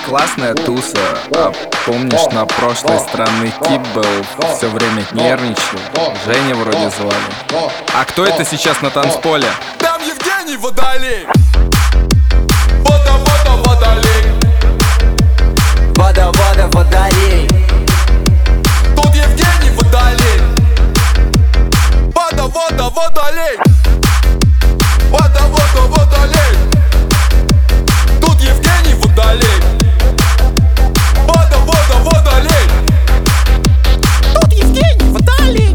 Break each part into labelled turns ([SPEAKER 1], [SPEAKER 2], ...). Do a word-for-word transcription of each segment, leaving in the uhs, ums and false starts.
[SPEAKER 1] классная туса. А помнишь, на прошлой странный тип был, все время нервничал. Женя вроде звали. А кто это сейчас на танцполе?
[SPEAKER 2] Там Евгений Водолей. Вода, вода, водолей.
[SPEAKER 3] Вода, вода, водолей.
[SPEAKER 2] Тут Евгений Водолей. Вода, вода, водолей. Вода, вода, водолей. Тут Евгений Водолей. Вода, вода, водолей. Тут Евгений Водолей.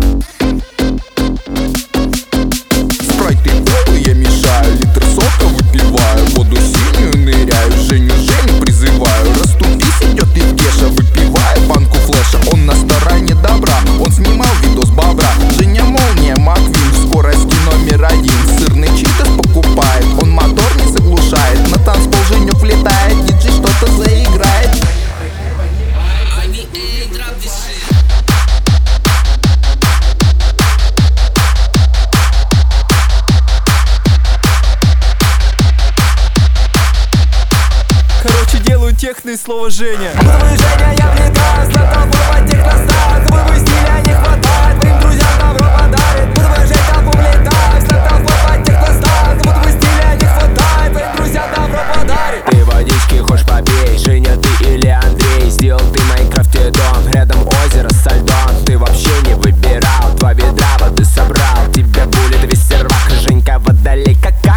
[SPEAKER 4] Спрайт и колу я мешаю, литр сока выпиваю, воду синюю ныряю, Женю, Женю призываю. Раступись, идет Евгеша, выпиваю банку флеша. Он на стороне добра, он снимал видос бобра. Женя молния, Маквин, скорости номер один. Сырный читос покупает, он мотор не заглушает. На танцпол Женек влетает, диджей что-то заиграет.
[SPEAKER 2] Короче, делаю техно и слово Женя.
[SPEAKER 3] Вы, Женя, я влетаю, с толпой по техностайл. Твоего стиля не хватает, твоим друзьям добро подарит. Вы, Женя, влетаю, с толпой по техностайл. Твоего стиля не хватает, твоим друзьям добро подарит.
[SPEAKER 5] Ты водички хочешь попей, Женя, ты или Андрей? Сделал ты в Майнкрафте дом, рядом озеро со льдом. Ты вообще не выбирал, два ведра воды собрал. Тебя булит весь сервак, Женька Водолей, как-как?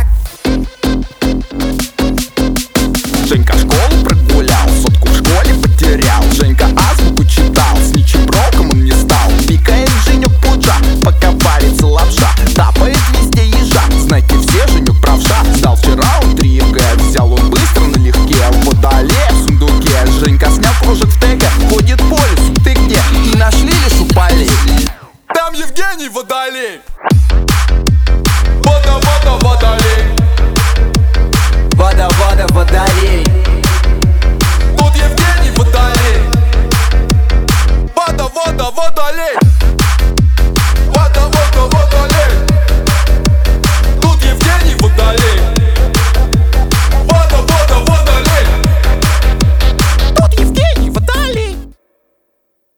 [SPEAKER 4] Женька школу прогулял, сотку в школе потерял. Женька азбуку читал, с нищеброком он не стал. Пикает Женек пуджа, пока варится лапша. Тапает везде ежа, знаете все, Женек правша. Сдал вчера он три ЕГЭ, взял он быстро налегке. Водолей в сундуке, Женька снял кружек в теге. Ходит по лесу, ты где? И нашли лишь у полей.
[SPEAKER 2] Там Евгений Водолей. Вода, вода, водолей.
[SPEAKER 3] Вода, вода, водолей.